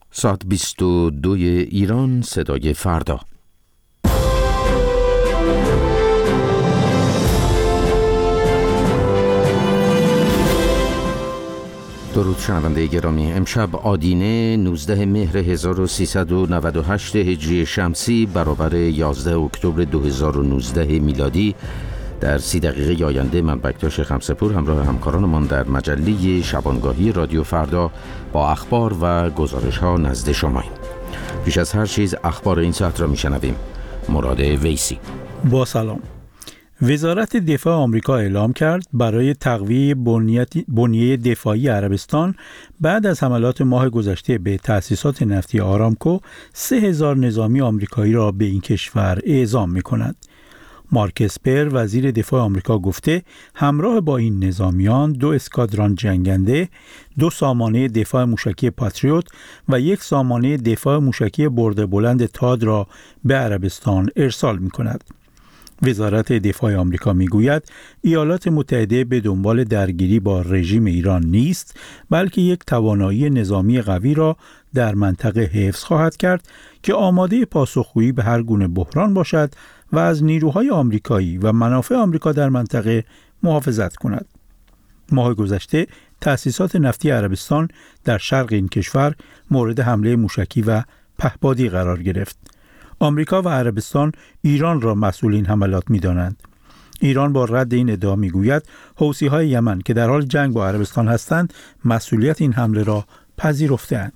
ساعت 22 ایران، صدای فردا. درود شنونده گرامی. امشب آدینه 19 مهر 1398 هجری شمسی برابر 11 اکتبر 2019 میلادی، در 30 دقیقه آینده من بکتاش خمسه‌پور همراه همکارانمان در مجله شبانگاهی رادیو فردا با اخبار و گزارش ها نزد شماییم. پیش از هر چیز اخبار این ساعت را میشنویم. مراد ویسی. با سلام. وزارت دفاع آمریکا اعلام کرد برای تقویه بنیه دفاعی عربستان بعد از حملات ماه گذشته به تأسیسات نفتی آرامکو 3000 نظامی آمریکایی را به این کشور اعزام می‌کند. مارک اسپر وزیر دفاع آمریکا گفته همراه با این نظامیان 2 اسکادران جنگنده، 2 سامانه دفاع موشکی پاتریوت و 1 سامانه دفاع موشکی برد بلند تاد را به عربستان ارسال می‌کند. وزارت دفاع آمریکا میگوید ایالات متحده به دنبال درگیری با رژیم ایران نیست، بلکه یک توانایی نظامی قوی را در منطقه حفظ خواهد کرد که آماده پاسخگویی به هر گونه بحران باشد و از نیروهای آمریکایی و منافع آمریکا در منطقه محافظت کند. ماه گذشته تأسیسات نفتی عربستان در شرق این کشور مورد حمله موشکی و پهپادی قرار گرفت. آمریکا و عربستان ایران را مسئول این حملات می‌دانند. ایران با رد این ادعا میگوید حوثی‌های یمن که در حال جنگ با عربستان هستند مسئولیت این حمله را پذیرفته‌اند.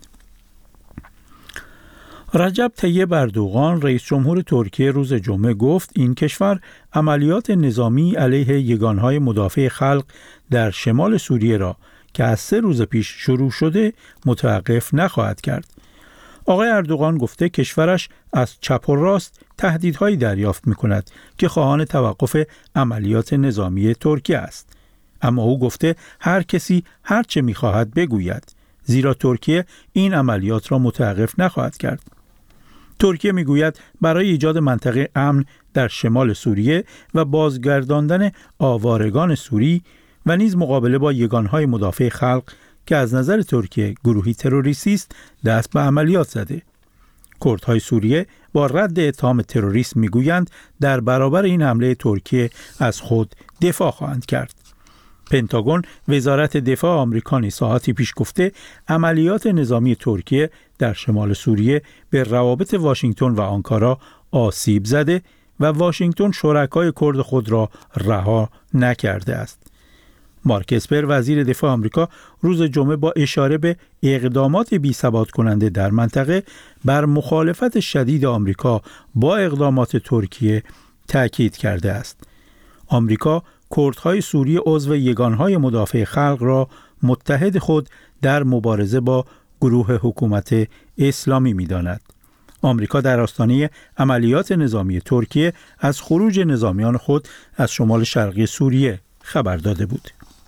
رجب طیب اردوغان رئیس جمهور ترکیه روز جمعه گفت این کشور عملیات نظامی علیه یگانهای مدافع خلق در شمال سوریه را که از 3 روز پیش شروع شده متوقف نخواهد کرد. آقای اردوغان گفته کشورش از چپ و راست تهدیدهایی دریافت می‌کند که خواهان توقف عملیات نظامی ترکیه است. اما او گفته هر کسی هر چه می‌خواهد بگوید، زیرا ترکیه این عملیات را متوقف نخواهد کرد. ترکیه میگوید برای ایجاد منطقه امن در شمال سوریه و بازگرداندن آوارگان سوری و نیز مقابله با یگانهای مدافع خلق که از نظر ترکیه گروهی تروریستی است دست به عملیات زده. کردهای سوریه با رد اتهام تروریسم میگویند در برابر این حمله ترکیه از خود دفاع خواهند کرد. پنتاگون وزارت دفاع آمریکا ساعتی پیش گفته عملیات نظامی ترکیه در شمال سوریه به روابط واشنگتن و آنکارا آسیب زده و واشنگتن شرکای کرد خود را رها نکرده است. مارک اسپر وزیر دفاع آمریکا روز جمعه با اشاره به اقدامات بی‌ثبات کننده در منطقه بر مخالفت شدید آمریکا با اقدامات ترکیه تأکید کرده است. آمریکا کردهای سوری عضو یگانهای مدافع خلق را متحد خود در مبارزه با گروه حکومت اسلامی می‌داند. آمریکا در آستانه عملیات نظامی ترکیه از خروج نظامیان خود از شمال شرقی سوریه خبر داده بود.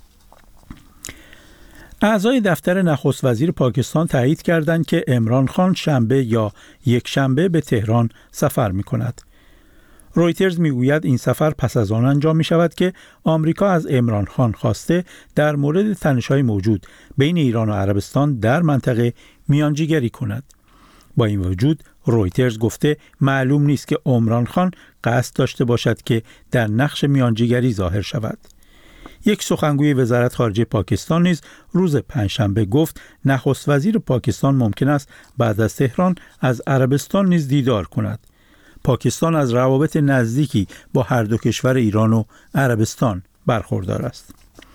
اعضای دفتر نخست وزیر پاکستان تایید کردند که عمران خان شنبه یا یک شنبه به تهران سفر می‌کند. رویترز میگوید این سفر پس از آن انجام می شود که آمریکا از عمران خان خواسته در مورد تنش‌های موجود بین ایران و عربستان در منطقه میانجیگری کند. با این وجود رویترز گفته معلوم نیست که عمران خان قصد داشته باشد که در نقش میانجیگری ظاهر شود. یک سخنگوی وزارت خارجه پاکستان نیز روز پنجشنبه گفت نخست وزیر پاکستان ممکن است بعد از تهران از عربستان نیز دیدار کند. پاکستان از روابط نزدیکی با هر دو کشور ایران و عربستان برخوردار است.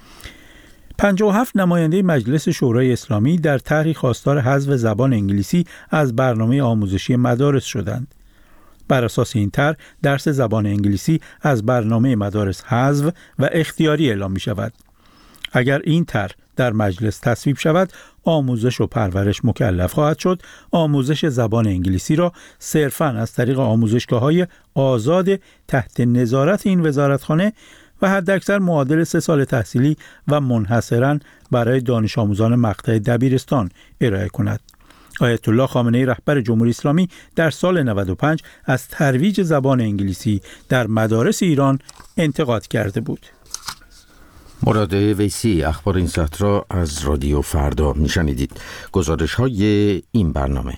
57 نماینده مجلس شورای اسلامی در طرحی خواستار حذف زبان انگلیسی از برنامه آموزشی مدارس شدند. بر اساس این طرح درس زبان انگلیسی از برنامه مدارس حذف و اختیاری اعلام می شود. اگر این طرح در مجلس تصویب شود، آموزش و پرورش مکلف خواهد شد آموزش زبان انگلیسی را صرفاً از طریق آموزشگاه‌های آزاد تحت نظارت این وزارتخانه و حداکثر معادل 3 سال تحصیلی و منحصراً برای دانش آموزان مقطع دبیرستان ارائه کند. آیت الله خامنه‌ای رهبر جمهوری اسلامی در سال 95 از ترویج زبان انگلیسی در مدارس ایران انتقاد کرده بود. مراد ویسی اخبار این ساعت را از رادیو فردا میشنیدید. گزارش های این برنامه: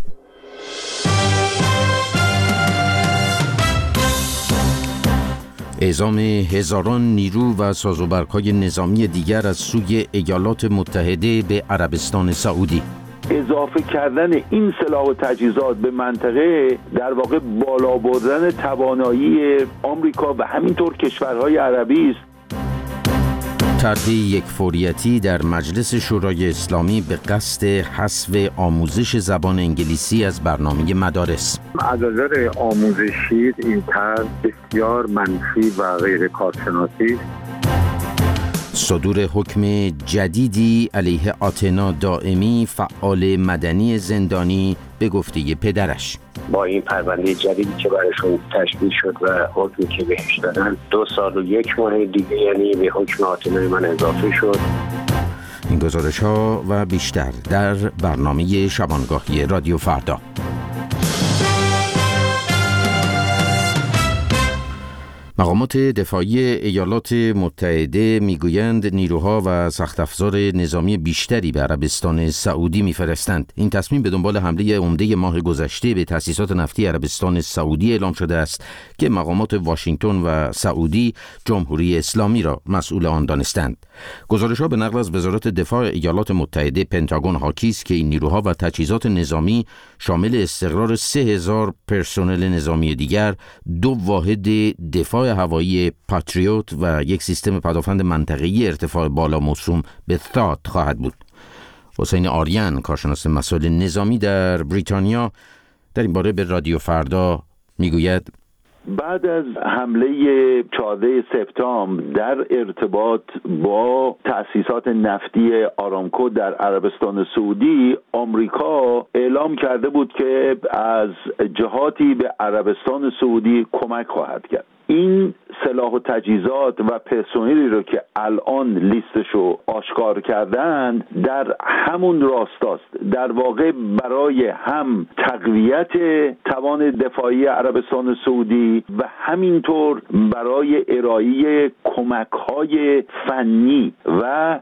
اعزام هزاران نیرو و سازوبرگ‌های نظامی دیگر از سوی ایالات متحده به عربستان سعودی. اضافه کردن این سلاح و تجهیزات به منطقه در واقع بالا بردن توانایی آمریکا و همینطور کشورهای عربی است. طرح یک فوریتی در مجلس شورای اسلامی به قصد حذف آموزش زبان انگلیسی از برنامه مدارس. از نظر آموزشی این طرح بسیار منفی و غیر کارشناسی است. صدور حکم جدیدی علیه آتنا دائمی، فعال مدنی زندانی، به گفته پدرش. با این پرونده جدیدی که براشون تشکیل شد و حکمی که بهش دادن 2 سال و 1 ماه دیگه، یعنی به حکم آتنای من اضافه شد. این گزارش ها و بیشتر در برنامه شبانگاهی رادیو فردا. مقامات دفاعی ایالات متحده میگویند نیروها و سخت افزار نظامی بیشتری به عربستان سعودی میفرستند. این تصمیم به دنبال حمله عمده ماه گذشته به تأسیسات نفتی عربستان سعودی اعلام شده است که مقامات واشنگتن و سعودی جمهوری اسلامی را مسئول آن دانستند. گزارش‌ها به نقل از وزارت دفاع ایالات متحده پنتاگون حاکی است که این نیروها و تجهیزات نظامی شامل استقرار 3000 پرسنل نظامی دیگر، 2 واحد دفاع هوایی پاتریوت و یک سیستم پدافند منطقه‌ای ارتفاع بالا موسوم به ثاد خواهد بود. حسین آریان، کارشناس مسائل نظامی در بریتانیا، در این باره به رادیو فردا میگوید: بعد از حمله 14 سپتامبر در ارتباط با تأسیسات نفتی آرامکو در عربستان سعودی، آمریکا اعلام کرده بود که از جهاتی به عربستان سعودی کمک خواهد کرد. این سلاح و تجهیزات و پرسنلی رو که الان لیستشو آشکار کردند در همون راستاست، در واقع برای هم تقویت توان دفاعی عربستان سعودی و همینطور برای ارائه کمک‌های فنی و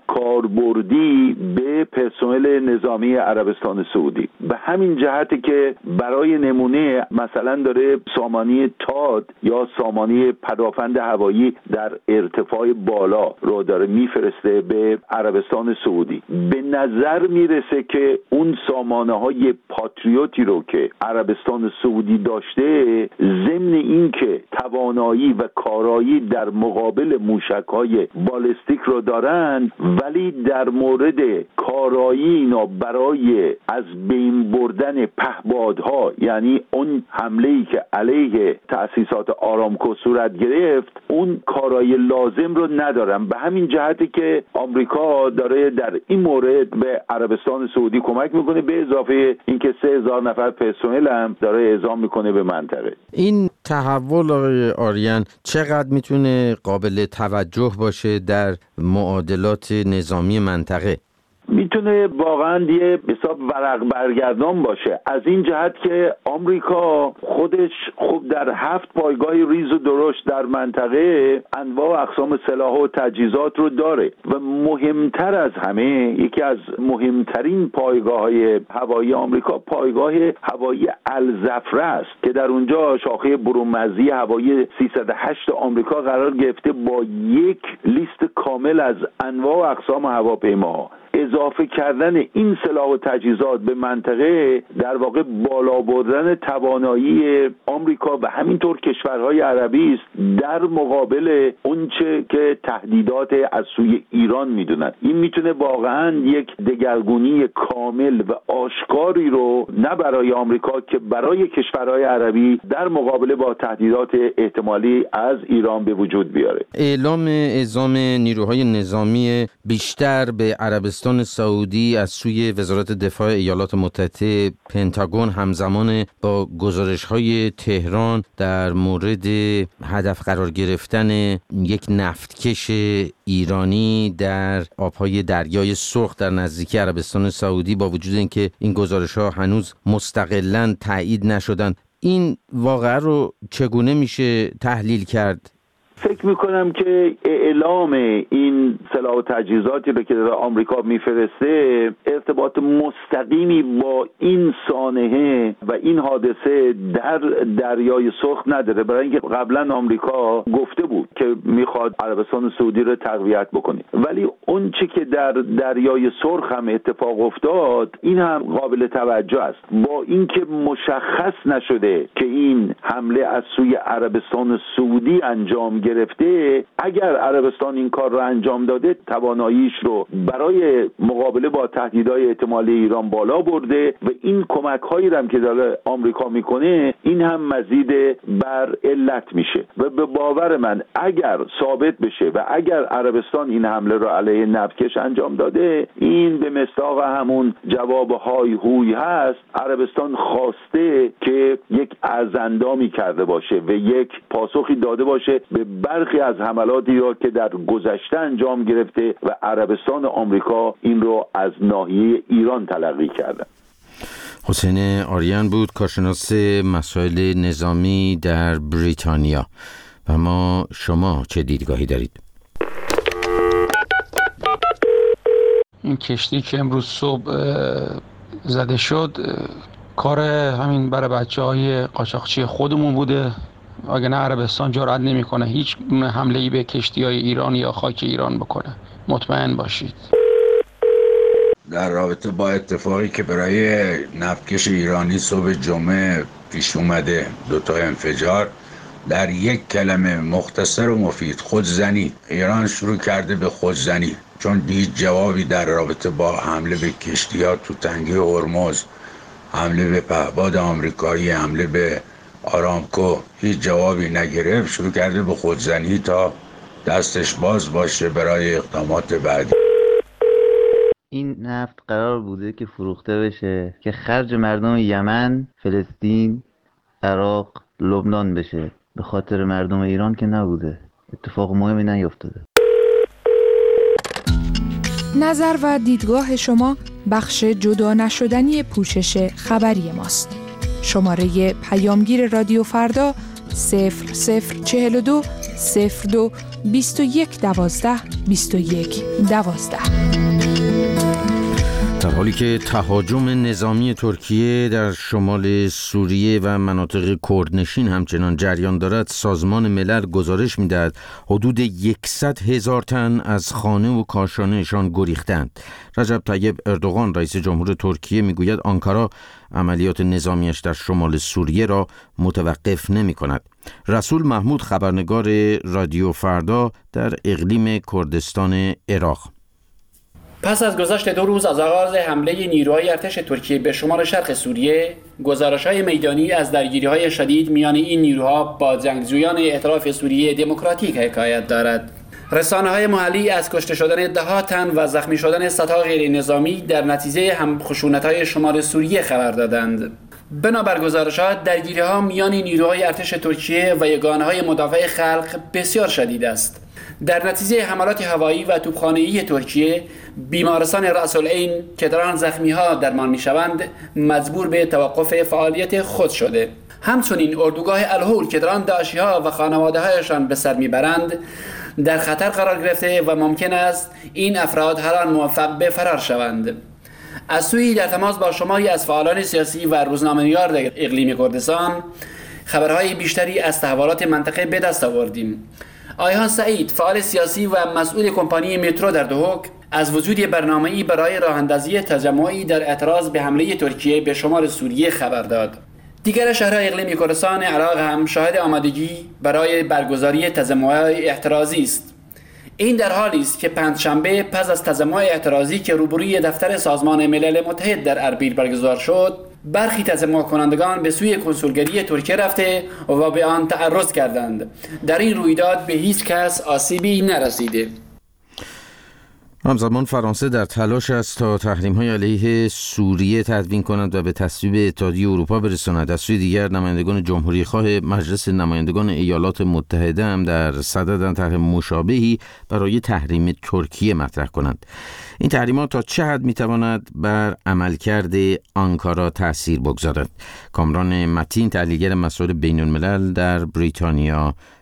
کاربردی به پرسنل نظامی عربستان سعودی. به همین جهته که برای نمونه مثلا داره سامانی تاد یا سامانی پدافند هوایی در ارتفاع بالا رو داره میفرسته به عربستان سعودی. به نظر میرسه که اون سامانه های پاتریوتی رو که عربستان سعودی داشته، ضمن این که توانایی و کارایی در مقابل موشک های بالستیک رو دارن، ولی در مورد کارایی اینا برای از بین بردن پهپادها، یعنی اون حمله‌ای که علیه تأسیسات آرامکو صورت گرفت، اون کارایی لازم رو ندارن. به همین جهتی که آمریکا داره در این مورد به عربستان سعودی کمک میکنه، به اضافه اینکه 3000 نفر پرسنل هم داره اعزام میکنه به منطقه. این تحول آقای آریان چقدر میتونه قابل توجه باشه در معادلات نظامی منطقه؟ میتونه واقعا یه حساب ورق برگردان باشه، از این جهت که آمریکا خودش خب در 7 پایگاه ریز و درشت در منطقه انواع و اقسام سلاح و تجهیزات رو داره و مهمتر از همه، یکی از مهمترین پایگاه‌های هوایی آمریکا پایگاه هوایی الزفره است که در اونجا شاخه برون‌مرزی هوایی 308 آمریکا قرار گرفته با یک لیست کامل از انواع و اقسام هواپیماها. اضافه کردن این سلاح و تجهیزات به منطقه در واقع بالا بردن توانایی آمریکا و همینطور کشورهای عربی است در مقابل اونچه که تهدیدات از سوی ایران میدونن. این میتونه واقعا یک دگرگونی کامل و آشکاری رو نه برای آمریکا که برای کشورهای عربی در مقابله با تهدیدات احتمالی از ایران به وجود بیاره. اعلام اعزام نیروهای نظامی بیشتر به عربستان سعودی از سوی وزارت دفاع ایالات متحده پنتاگون همزمان با گزارش‌های تهران در مورد هدف قرار گرفتن یک نفتکش ایرانی در آبهای دریای سرخ در نزدیکی عربستان سعودی، با وجود اینکه این گزارش‌ها هنوز مستقلاً تایید نشدن، این واقعه رو چگونه میشه تحلیل کرد؟ فکر فکر میکنم که اعلام این سلاح و تجهیزاتی رو که داره آمریکا میفرسته ارتباط مستقیمی با این سانحه و این حادثه در دریای سرخ نداره، برای اینکه قبلا آمریکا گفته بود که میخواد عربستان سعودی رو تقویت بکنه. ولی اون چی که در دریای سرخ هم اتفاق افتاد این هم قابل توجه است. با اینکه مشخص نشده که این حمله از سوی عربستان سعودی انجام گرفته، اگر عربستان این کار رو انجام داده تواناییش رو برای مقابله با تهدیدهای احتمالی ایران بالا برده و این کمک‌هایی هم که داره آمریکا میکنه این هم مزید بر علت میشه و به باور من اگر ثابت بشه و اگر عربستان این حمله رو علیه نفتکش انجام داده، این به مصداق همون جواب های هوی هست. عربستان خواسته که یک ارزاندامی کرده باشه و یک پاسخی داده باشه به برخی از حملاتی را که در گذشته انجام گرفته و عربستان و آمریکا این رو از ناحیه ایران تلقی کرده. حسین آریان بود، کارشناس مسائل نظامی در بریتانیا. و ما شما چه دیدگاهی دارید؟ این کشتی که امروز صبح زده شد کار همین برای بچه‌های قاچاقچی خودمون بوده، اگه نه عربستان جرئت نمی‌کنه هیچ حمله‌ای به کشتی‌های ایران یا خاک ایران بکنه، مطمئن باشید. در رابطه با اتفاقی که برای نفتکش ایرانی صبح جمعه پیش اومده، دوتا انفجار، در یک کلمه مختصر و مفید: خودزنی. ایران شروع کرده به خودزنی، چون هیچ جوابی در رابطه با حمله به کشتی‌ها تو تنگه هرمز، حمله به پهپاد آمریکایی، حمله به آرامکو هیچ جوابی نگرفت، شروع کرده به خودزنی تا دستش باز باشه برای اقدامات بعدی. این نفت قرار بوده که فروخته بشه که خرج مردم یمن، فلسطین، عراق، لبنان بشه، به خاطر مردم ایران که نبوده. اتفاق مهمی نیفتاده. نظر و دیدگاه شما بخش جدا نشدنی پوشش خبری ماست. شماره پیامگیر رادیو فردا 0042 02 21 12 21 12. در حالی که تهاجم نظامی ترکیه در شمال سوریه و مناطق کردنشین همچنان جریان دارد، سازمان ملل گزارش می‌دهد حدود 100,000 تن از خانه و کاشانه‌شان گریختند. رجب طیب اردوغان رئیس جمهور ترکیه میگوید آنکارا عملیات نظامیش در شمال سوریه را متوقف نمی‌کند. رسول محمود خبرنگار رادیو فردا در اقلیم کردستان عراق: پس از گذشت 2 روز از آغاز حمله نیروهای ارتش ترکیه به شمال شرق سوریه، گزارش‌های میدانی از درگیری‌های شدید میان این نیروها با جنگجویان ائتلاف سوریه دموکراتیک حکایت دارد. رسانه‌های محلی از کشته شدن 10 تن و زخمی شدن صدها غیر نظامی در نتیجه خشونت‌های شمال سوریه خبر دادند. بنابر گزارشات، درگیری‌ها میان نیروهای ارتش ترکیه و یگانه‌های مدافع خلق بسیار شدید است. در نتیجه حملات هوایی و توپخانه‌ای ترکیه، بیمارستان رأس العین که در آن زخمی‌ها درمان می‌شوند مجبور به توقف فعالیت خود شده. همچنین اردوگاه الهول که در آن داعشی‌ها و خانواده‌هایشان به سر می‌برند در خطر قرار گرفته و ممکن است این افراد هر آن موفق به فرار شوند. از سوی در تماس با شماری از فعالان سیاسی و روزنامه‌نگار در اقلیم کردستان خبرهای بیشتری از تحولات منطقه به دست آوردیم. آیهان سعید، فعال سیاسی و مسئول کمپانی مترو در دهوک، از وجود برنامه‌ای برای راه‌اندازی تجمعی در اعتراض به حمله ترکیه به شمال سوریه خبر داد. دیگر شهرهای اقلیم کردستان عراق هم شاهد آمادگی برای برگزاری تجمع‌های اعتراضی است. این در حالی است که پنجشنبه پس از تجمع اعتراضی که روبروی دفتر سازمان ملل متحد در اربیل برگزار شد، برخی تجمع کنندگان به سوی کنسولگری ترکیه رفته و به آن تعرض کردند. در این رویداد به هیچ کس آسیبی نرسیده. همزمان فرانسه در تلاش است تا تحریم‌های علیه سوریه تدوین کند و به تصویب اتحادیه اروپا برساند. از سوی دیگر نمایندگان جمهوری‌خواه مجلس نمایندگان ایالات متحده هم در صدد طرح مشابهی برای تحریم ترکیه مطرح کنند. این تحریمات تا چه حد می‌تواند بر عملکرد آنکارا تأثیر بگذارد؟ کامران متین، تحلیلگر مسائل بین‌الملل در بریتانیا،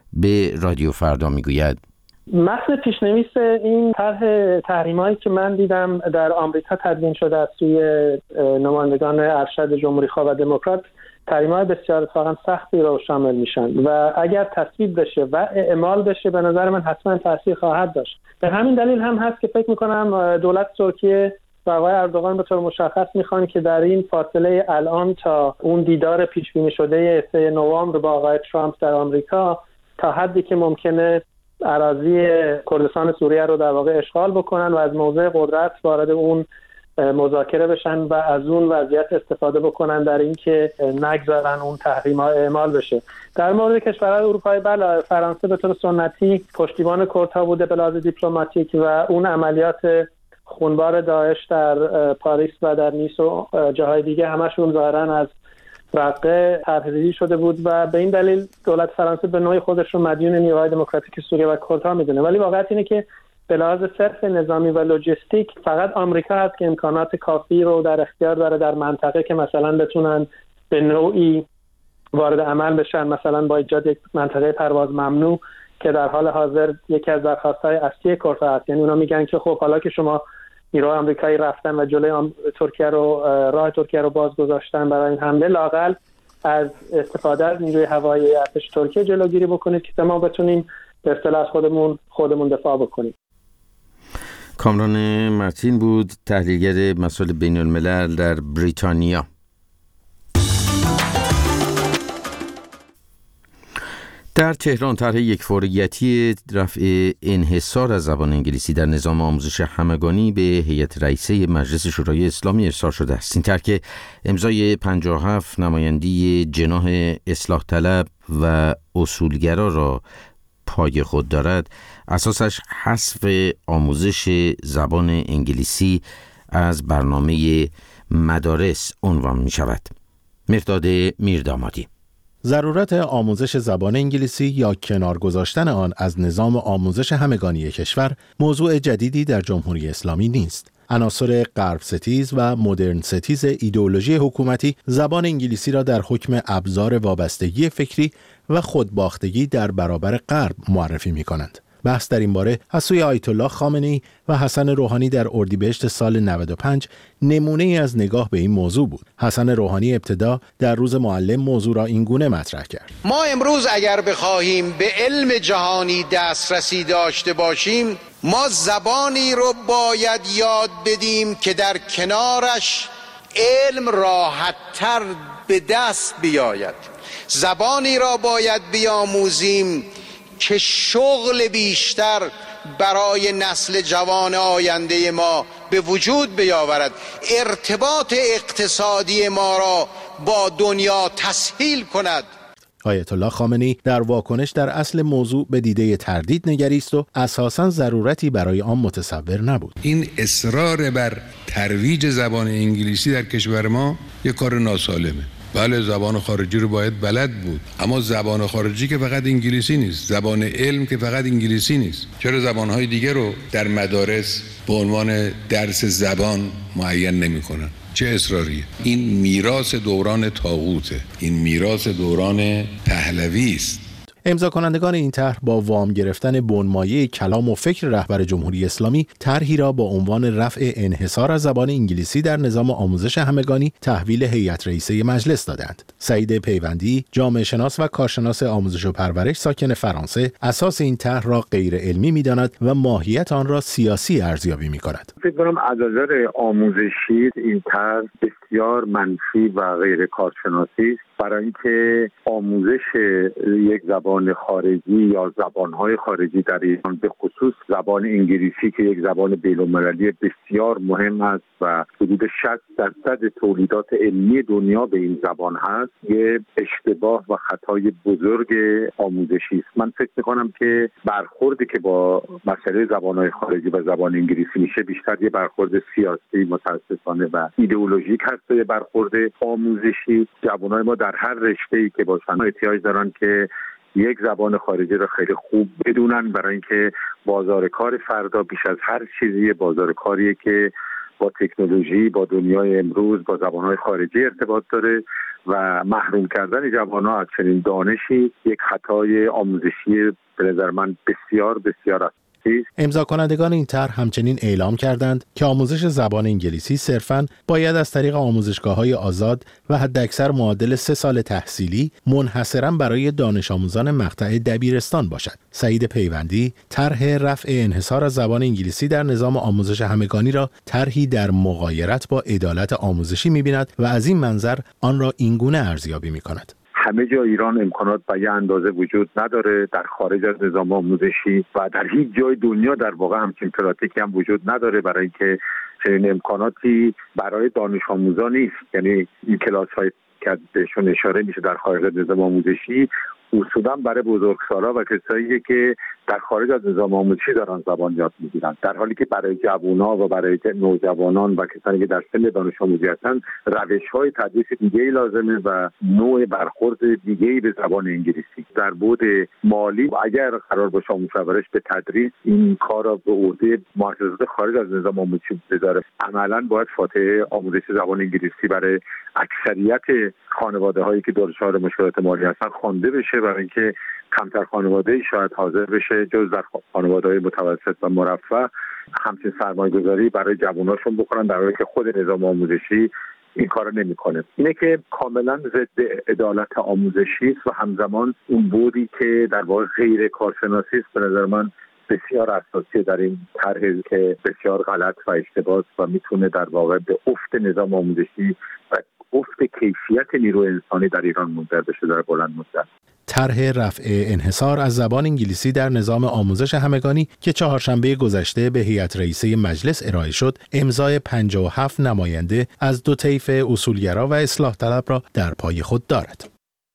به رادیو فردا میگوید. متن پیشنویس این طرح تحریمایی که من دیدم در آمریکا تدوین شده از سوی نمایندگان ارشد جمهوری‌خواه و دموکرات، تحریم‌های بسیار اتفاقا سختی رو شامل میشن و اگر تصویب بشه و اعمال بشه به نظر من حتما تاثیر خواهد داشت. به همین دلیل هم هست که فکر میکنم دولت ترکیه و آقای اردوغان به طور مشخص میخوان که در این فاصله الان تا اون دیدار پیش بینی شده 3 نوامبر با آقای ترامپ در آمریکا تا حدی که ممکنه اراضی کردستان سوریه رو در واقع اشغال بکنن و از موضع قدرت وارد اون مذاکره بشن و از اون وضعیت استفاده بکنن در اینکه نگذارن اون تحریم‌ها اعمال بشه. در مورد کشورهای اروپایی بله، فرانسه به طور سنتی پشتیبان کردها بوده به لحاظ دیپلماتیک و اون عملیات خونبار داعش در پاریس و در نیس و جاهای دیگه همشون ظاهرا از رقه طرح‌ریزی شده بود و به این دلیل دولت فرانسه به نوعی خودش رو مدیون نیروهای دموکراتیک سوریه و کردها میدونه. ولی واقعیت اینه که به لحاظ صرف نظامی و لوجستیک فقط آمریکا هست که امکانات کافی رو در اختیار داره در منطقه که مثلا بتونن به نوعی وارد عمل بشن، مثلا با ایجاد یک منطقه پرواز ممنوع که در حال حاضر یکی از درخواست‌های اصلی کردها هست. یعنی اونا میگن که خب حالا که شما نیروهای آمریکایی رفتن و جلوی ترکیه رو راه ترکیه رو باز گذاشتن برای این حمله، لااقل از استفاده از نیروی هوایی ارتش ترکیه جلوگیری بکنید که ما بتونیم به اصطلاح از خودمون دفاع بکنیم. کامران مارتین بود، تحلیلگر مسائل بین الملل در بریتانیا. در تهران طرح یکفوریتی رفع انحصار از زبان انگلیسی در نظام آموزش همگانی به هیئت رئیسه مجلس شورای اسلامی ارسال شده است. این طرح که امضای 57 نمایندی جناح اصلاح طلب و اصولگرا را پای خود دارد، اساسش حذف آموزش زبان انگلیسی از برنامه مدارس عنوان می شود. مرداد میردامادی. ضرورت آموزش زبان انگلیسی یا کنار گذاشتن آن از نظام آموزش همگانی کشور موضوع جدیدی در جمهوری اسلامی نیست. عناصر غرب ستیز و مدرن ستیز ایدئولوژی حکومتی زبان انگلیسی را در حکم ابزار وابستگی فکری و خودباختگی در برابر غرب معرفی می کنند. بحث در این باره از سوی آیت الله خامنه‌ای و حسن روحانی در اردیبهشت سال 95 نمونه ای از نگاه به این موضوع بود. حسن روحانی ابتدا در روز معلم موضوع را این گونه مطرح کرد: ما امروز اگر بخواهیم به علم جهانی دسترسی داشته باشیم، ما زبانی رو باید یاد بدیم که در کنارش علم راحت‌تر به دست بیاید. زبانی را باید بیاموزیم که شغل بیشتر برای نسل جوان آینده ما به وجود بیاورد، ارتباط اقتصادی ما را با دنیا تسهیل کند. آیت الله خامنه‌ای در واکنش در اصل موضوع به دیده تردید نگریست و اساساً ضرورتی برای آن متصور نبود. این اصرار بر ترویج زبان انگلیسی در کشور ما یک کار ناسالمه. بله، زبان خارجی رو باید بلد بود، اما زبان خارجی که فقط انگلیسی نیست، زبان علم که فقط انگلیسی نیست. چرا زبانهای دیگه رو در مدارس به عنوان درس زبان معین نمی‌کنن؟ چه اصراریه؟ این میراث دوران طاغوته، این میراث دوران پهلوی است. امضا کنندگان این طرح با وام گرفتن بنمایه کلام و فکر رهبر جمهوری اسلامی طرحی را با عنوان رفع انحصار از زبان انگلیسی در نظام آموزش همگانی تحویل هیئت رئیسه مجلس دادند. سعید پیوندی، جامعه شناس و کارشناس آموزش و پرورش ساکن فرانسه، اساس این طرح را غیر علمی می‌داند و ماهیت آن را سیاسی ارزیابی می‌کند. فکر کنم از نظر آموزشی این طرح بسیار منفی و غیر کارشناسی است، برای اینکه آموزش یک زبان خارجی یا زبانهای خارجی در ایران، به خصوص زبان انگلیسی که یک زبان بین‌المللی بسیار مهم است و حدود 60% تولیدات علمی دنیا به این زبان هست، یه اشتباه و خطای بزرگ آموزشی است. من فکر می‌کنم که برخوردی که با مسئله زبانهای خارجی و زبان انگلیسی میشه بیشتر یه برخورد سیاسی متاسفانه و ایدئولوژیک هست تا یه برخورد آموزشی. جوانای ما در هر رشته‌ای که باشن احتیاج دارن که یک زبان خارجی را خیلی خوب بدونن، برای اینکه بازار کار فردا بیش از هر چیزی بازار کاریه که با تکنولوژی، با دنیای امروز، با زبانهای خارجی ارتباط داره و محروم کردن جوان‌ها از چنین دانشی یک خطای آموزشی به نظر من بسیار بسیار است. امضا کنندگان این طرح همچنین اعلام کردند که آموزش زبان انگلیسی صرفاً باید از طریق آموزشگاه‌های آزاد و حداکثر معادل 3 سال تحصیلی منحصراً برای دانش آموزان مقطع دبیرستان باشد. سعید پیوندی طرح رفع انحصار از زبان انگلیسی در نظام آموزش همگانی را طرحی در مغایرت با عدالت آموزشی می‌بیند و از این منظر آن را اینگونه ارزیابی می‌کند. همه جا ایران امکانات به یه اندازه وجود نداره، در خارج از نظام آموزشی و در هیچ جای دنیا در واقع همچین پراتیکی هم وجود نداره برای اینکه چنین امکاناتی برای دانش آموزان نیست. یعنی این کلاس‌های که بهشون اشاره میشه در خارج از نظام آموزشی اصولا برای بزرگسالا و کسایی که در خارج از نظام آموزشی دارن زبان یاد میگیرن، در حالی که برای جوونا و برای نوجوانان و کسانی که در سن دانش آموزی هستن روش‌های تدریس دیگه‌ای لازمه و نوع برخورد دیگه‌ای به زبان انگلیسی. در بعد مالی اگر قرار باشه آموزش به تدریس این کار را به عهده مؤسسات خارج از نظام آموزشی بذاره، عملاً باید فاتحه آموزش زبان انگلیسی برای اکثریت خانواده‌هایی که دچار مشکلات مالی هستن خوانده بشه، برای اینکه کمتر خانواده‌ای شاید حاضر بشه جز در خانواده‌های متوسط و مرفه همچین سرمایه‌گذاری برای جواناشون بکنن، در حالی که خود نظام آموزشی این کارو نمی‌کنه. اینه که کاملا ضد عدالت آموزشی است و همزمان اون بودی که در واقع غیر کارشناسی است به نظر من بسیار اساسی در این طرحی که بسیار غلط و اشتباه و میتونه در واقع به افت نظام آموزشی و افت کیفیت نیروی انسانی در ایران منجر بشه در بلند مدت. طرح رفع انحصار از زبان انگلیسی در نظام آموزش همگانی که چهارشنبه گذشته به هیئت رئیسه مجلس ارائه شد، امضای 57 نماینده از دو طیف اصولگرا و اصلاح طلب را در پای خود دارد.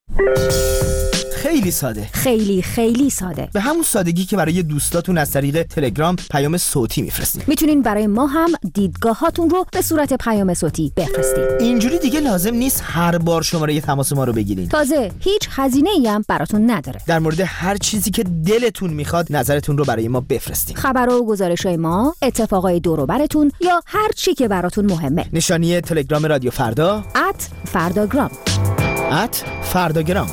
خیلی ساده، خیلی ساده، به همون سادگی که برای دوستاتون از طریق تلگرام پیام صوتی میفرستید. میتونین برای ما هم دیدگاهاتون رو به صورت پیام صوتی بفرستید. اینجوری دیگه لازم نیست هر بار شماره تماس ما رو بگیرین. تازه هیچ هزینه‌ای هم براتون نداره. در مورد هر چیزی که دلتون میخواد نظرتون رو برای ما بفرستید. خبرها و گزارش‌های ما، اتفاقای دور و براتون یا هر چی که براتون مهمه. نشانی تلگرام رادیو فردا @فرداگرام. @فرداگرام.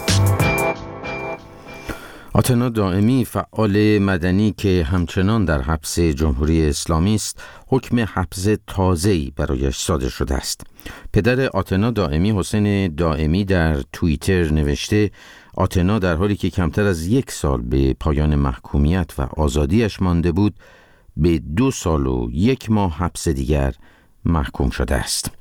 آتنا دائمی، فعال مدنی که همچنان در حبس جمهوری اسلامی است، حکم حبس تازه‌ای برایش صادر شده است. پدر آتنا دائمی، حسین دائمی، در توییتر نوشته آتنا در حالی که کمتر از 1 سال به پایان محکومیت و آزادیش مانده بود، به 2 سال و 1 ماه حبس دیگر محکوم شده است.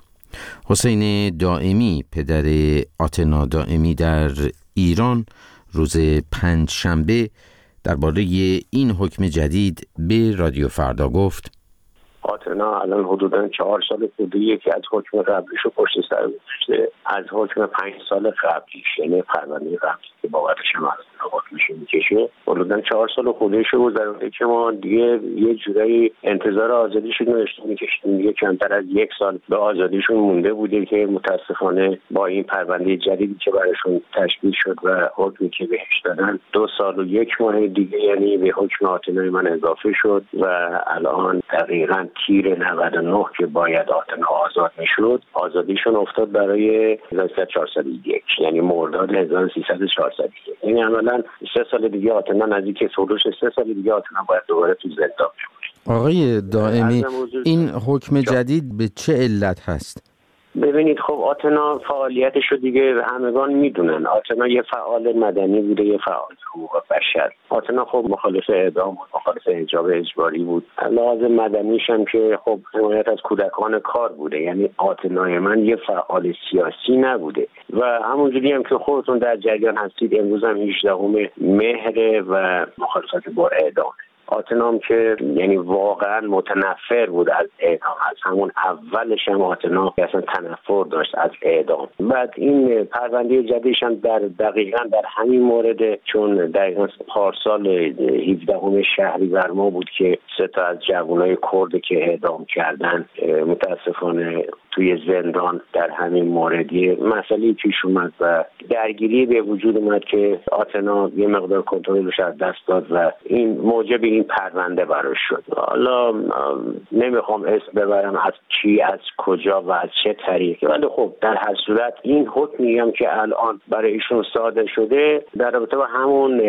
حسین دائمی، پدر آتنا دائمی، در ایران روز 5 شنبه درباره این حکم جدید به رادیو فردا گفت: آتنا الان حدوداً 4 سال خودیه که از حکم قبلیش رو پشت سر گذاشته، از حکم 5 سال قبلیش، یعنی پرونده قبلی که باورش هم از حکمش میکشه، حدوداً 4 سال خودیش رو گذرونده که ما دیگه یه جورایی انتظار آزادیشون رو میکشیم. دیگه کمتر از 1 سال به آزادیشون مونده بوده که متاسفانه با این پرونده جدیدی که براشون تشکیل شد و حکمی که بهش دادن 2 سال و 1 ماه دیگه یعنی به حکم آتنای من اضافه شد و الان دقیقاً تیر 99 که باید آتنا آزاد میشد، آزادیشون افتاد برای 1401، یعنی مرداد 1341. یعنی عملاً 3 سال دیگه آتنا نزدیک فروش 3 سال دیگه آتنا باید دوباره تو زندان بمونه. آقای دائمی، این حکم جدید به چه علت هست؟ ببینید خب آتنا فعالیتش رو دیگه همگان میدونن. آتنا یه فعال مدنی بوده، یه فعال حقوق بشر. آتنا خب مخالف اعدام بود، مخالف حجاب اجباری بود. لازم مدنیش هم که خب حمایت از کودکان کار بوده. یعنی آتنای من یه فعال سیاسی نبوده و همونجوری هم که خودتون در جریان هستید امروز هم 18 مهر و مخالفت با اعدام. آتنام که یعنی واقعا متنفر بود از اعدام، از همون اولش هم آتنا اصلا تنفر داشت از اعدام. بعد این پرونده جدیدش هم دقیقاً در همین مورد، چون دقیقاً پارسال 17 شهریور ماه بود که 3 تا از جوانای کرد که اعدام کردن متاسفانه توی زندان در همین موردی مسئله پیش اومد و درگیری به وجود اومد که آتنا یه مقدار کنترلش از دست داد و این موجب این این پرونده براش شد. حالا نمیخوام اسم ببرم از کی، از کجا و از چه طریقی، ولی خب در هر صورت این حکمی هم که الان برای ایشون صادر شده در رابطه با همون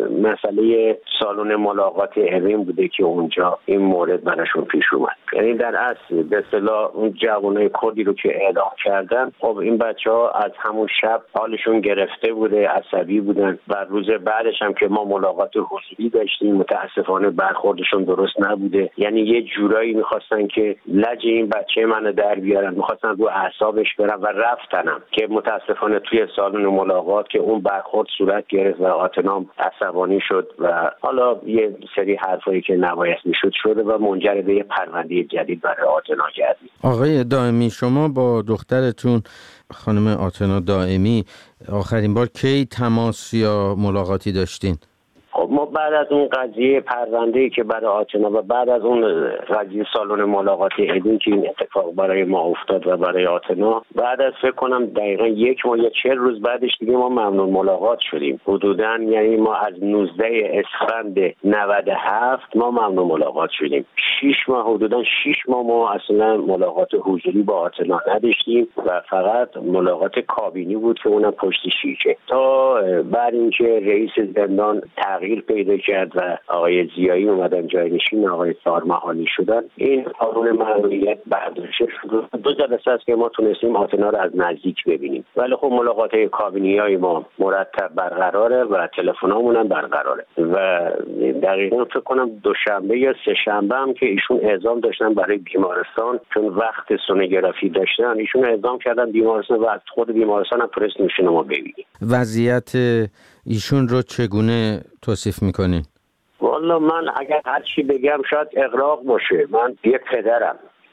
مسئله سالن ملاقات علمی بوده که اونجا این مورد براشون پیش اومد. یعنی در اصل به اصطلاح اون جوانای کردی رو که اعدام کردن، خب این بچه‌ها از همون شب حالشون گرفته بوده، عصبی بودن و روز بعدش هم که ما ملاقات حضوری داشتیم متاسفانه برخوردشون درست نبوده. یعنی یه جورایی می‌خواستن که لج این بچه منو در بیارن، می‌خواستن رو اعصابش برن و رفتنم که متاسفانه توی سالن ملاقات که اون برخورد صورت گرفت و آتنام عصبانی شد و حالا یه سری حرفایی که نباید میشد شده و منجر به یه پرونده جدید برای آتنا گردید. آقای دائمی، شما با دخترتون خانم آتنا دائمی آخرین بار کی تماس یا ملاقاتی داشتین؟ خب ما بعد از اون قضیه پرونده‌ای که برای آتنا و بعد از اون قضیه سالن ملاقات علمی که این اتفاق برای ما افتاد و برای آتنا، بعد از فکر کنم دقیقاً 1 ماه یا 40 روز بعدش دیگه ما ممنون ملاقات شدیم. حدوداً یعنی ما از 19 اسفند 97 ما ممنون ملاقات شدیم. 6 ماه حدوداً 6 ماه ما اصلا ملاقات حضوری با آتنا نداشتیم و فقط ملاقات کابینی بود که اونم پشت شیشه تا بعد اینکه رئیس زندان تغییر پیدا کرد و آقای زیایی اومدن جایگزین آقای سارمحالی شدن، این قانون ممنوعیت برداشته شد. 2 جلسه است که ما تونستیم آتنا رو از نزدیک ببینیم، ولی خب ملاقات کابینی‌های ما مرتب برقراره و تلفنامون هم برقراره و دقیقاً فکر کنم دوشنبه یا سه شنبه هم که ایشون اعزام داشتن برای بیمارستان، چون وقت سونوگرافی داشتن ایشون اعزام کردن بیمارستان و از خود بیمارستان هم تونست میشن ما ببینیم. وضعیت ایشون رو چگونه توصیف میکنین؟ والا من اگر هر چی بگم شاید اغراق باشه. من یک پدرم،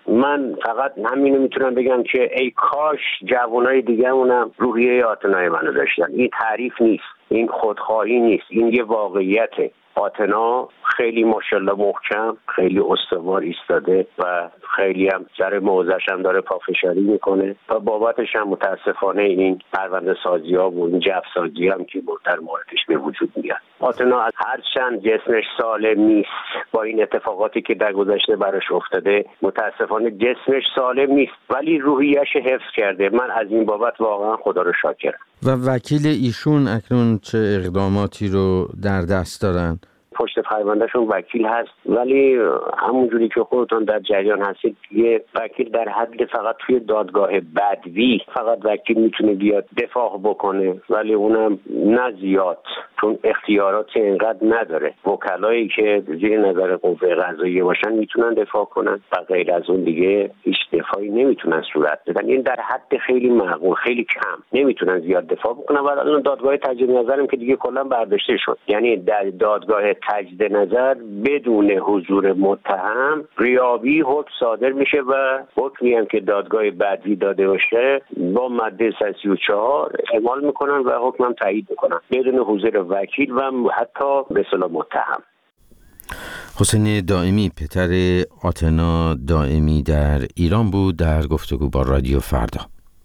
من فقط همینو میتونم بگم که ای کاش جوانای دیگه‌مونم روحیه آتنای منو داشتن. این تعریف نیست، این خودخواهی نیست، این یه واقعیته. آتنا خیلی ماشاءالله محکم، خیلی استوار ایستاده و خیلی هم سر موضعش هم داره پافشاری میکنه و بابتش هم متاسفانه این پرونده سازی ها و این جو سازی هم که در موردش به وجود میاد. آتنا از هرچند جسمش سالم نیست، با این اتفاقاتی که در گذشته براش افتاده متاسفانه جسمش سالم نیست، ولی روحیش حفظ کرده. من از این بابت واقعا خدا رو شاکرم. و وکیل ایشون اکنون چه اقداماتی رو در دست دارن؟ پشت پروندهشون وکیل هست، ولی همونجوری که خودتون در جریان هستید یه وکیل در حد فقط توی دادگاه بدوی فقط وکیل میتونه بیاد دفاع بکنه، ولی اونم نه زیاد، چون اختیارات اینقدر نداره. وکلایی که زیر نظر قوه قضاییه باشن میتونن دفاع کنن و غیر از اون دیگه هیچ دفاعی نمیتونن صورت بدن. این در حد خیلی معقول، خیلی کم، نمیتونن زیاد دفاع بکنن. و الان دادگاه تجدید نظرم که دیگه کلا برداشته شد، یعنی در دادگاه تجدید نظر بدون حضور متهم ریابی حکم صادر میشه و حکمی هم که دادگاه بعدی داده باشه با ماده 134 اعمال میکنن و حکم هم تایید میکنن بدون حضور وکیل و حتی به اصطلاح متهم. حسین دائمی پدر آتنا دائمی در ایران بود در گفتگو با رادیو فردا.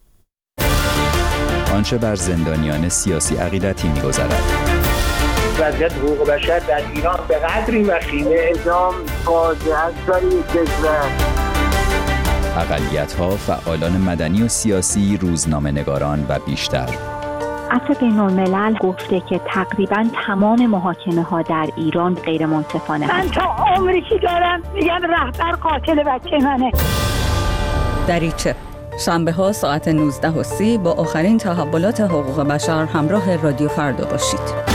آنچه بر زندانیان سیاسی عقیدتی می‌گذرد. وضعیت حقوق بشر در ایران به قدری وخیمه، اعدام فاجعه است برای کشور. اقلیت‌ها، فعالان مدنی و سیاسی، روزنامه‌نگاران و بیشتر. عفو بین‌الملل گفته که تقریباً تمام محاکمه‌ها در ایران غیر منصفانه من تا عمری که دارم میگم رهبر قاتل بچه منه. دریچه شنبه ها ساعت 19:30 با آخرین تحولات حقوق بشر همراه رادیو فردا باشید.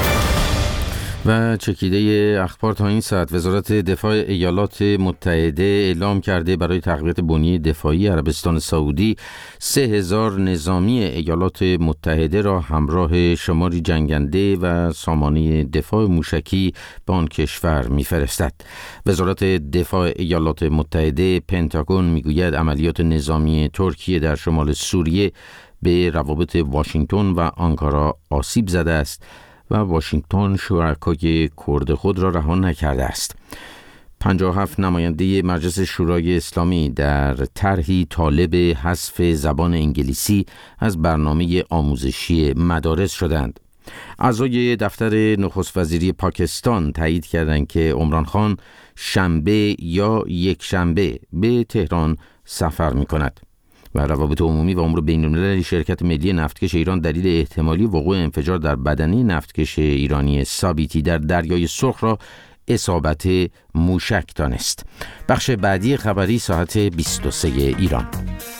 و چکیده اخبار تا این ساعت: وزارت دفاع ایالات متحده اعلام کرده برای تقویت بنیه دفاعی عربستان سعودی 3000 نظامی ایالات متحده را همراه شماری جنگنده و سامانه دفاع موشکی به آن کشور می‌فرستد. وزارت دفاع ایالات متحده پنتاگون میگوید عملیات نظامی ترکیه در شمال سوریه به روابط واشنگتن و آنکارا آسیب زده است و واشنگتن شرکای کرد خود را رها نکرده است. 57 نماینده مجلس شورای اسلامی در طرحی طالب حذف زبان انگلیسی از برنامه آموزشی مدارس شدند. اعضای دفتر نخست وزیری پاکستان تایید کردند که عمران خان شنبه یا یک شنبه به تهران سفر می‌کند و روابط عمومی و امور بین‌المللی شرکت ملی نفتکش ایران دلیل احتمالی وقوع انفجار در بدنه نفتکش ایرانی سابیتی در دریای سرخ را اصابت موشک دانست. بخش بعدی خبری ساعت 23 ایران.